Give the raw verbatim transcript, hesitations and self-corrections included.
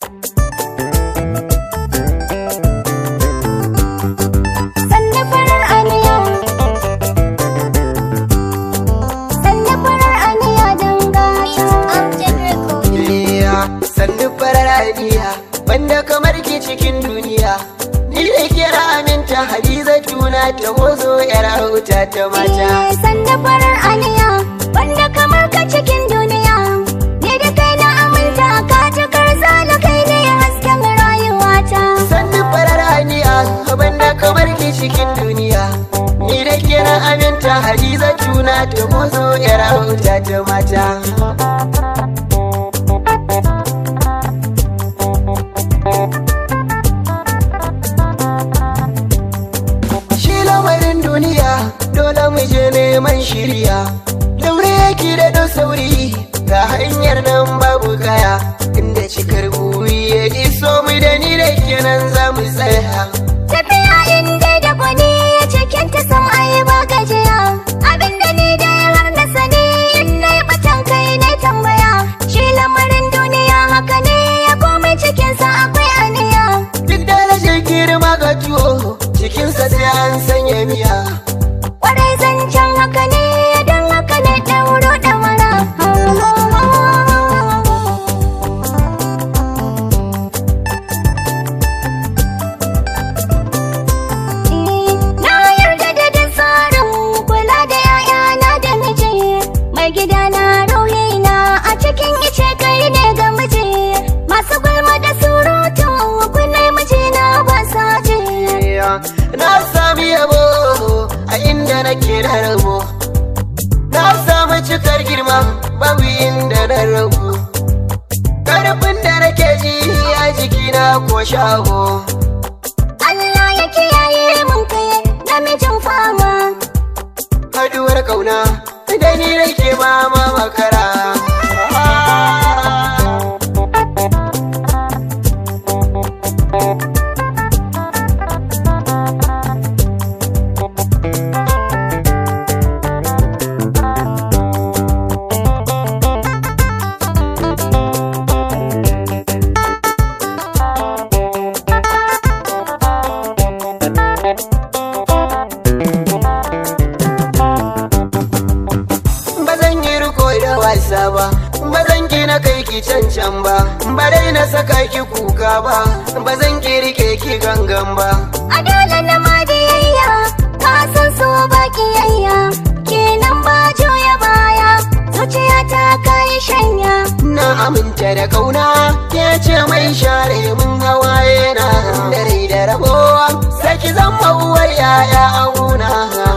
Sannu farar aniya, sannu farar aniya dangata. Sannu farar aniya, banda kamar ki cikin duniya. Ni da kira aminta Hadiza tuna ta mozo yar hauta ta mata. Sannu farar aniya, banda kamar ka cikin duniya. Ni da kai na aminta ka cikar zala kai ne hasken rayuwata. Sannu farar aniya, banda kamar ki cikin duniya. Ni da kira aminta Hadiza tuna ta mozo yar hauta ta mata. Dole mu je neman shirya, daure yake da ɗan sauri ga hanyar nan babu kaya, inda cikar buri ya iso mu da ni da kenan za mu tsaya. Tafiya inda da gwani ya cikin ta sam ayi ba gajiya, abinda ni da har na sani in na yi batan kai na tambaya. Shi lamarin duniya haka ne ya komai cikinsa akwai aniya. Duk da rashin girma ga tuwo cikinsa sai an sanya miya. Kwarai zancen haka ne don haka ne ɗauro ɗamara. Na yarda da da tsarin kula da ‘ya'yana da miji, mai gida na ruhina a cikin ice kai ne ga miji. Masu gulma da surutu kunai mijina ba sa je. Na sami yabo a inda nake da rabo, na samu cikar girma babu inda na rabu. Karfin da nake ji a jikina ko shago. Allah ya kiyaye mun kai namijin fama. Haduwar kauna da ni nake ba ma makara. Ba ba zan ki na kai ki cancan ba, ba dai na saka ki kuka ba, ba zan ki rike ki gangan ba. A dole na ma biyayya, ka san so ba kiyayya, kenan ba juya baya, zuciya ta kai shanya. Na aminta da kauna, ke ce mai share mun hawaye na dare da rabuwa, sai ki zama uwar yaya a gona.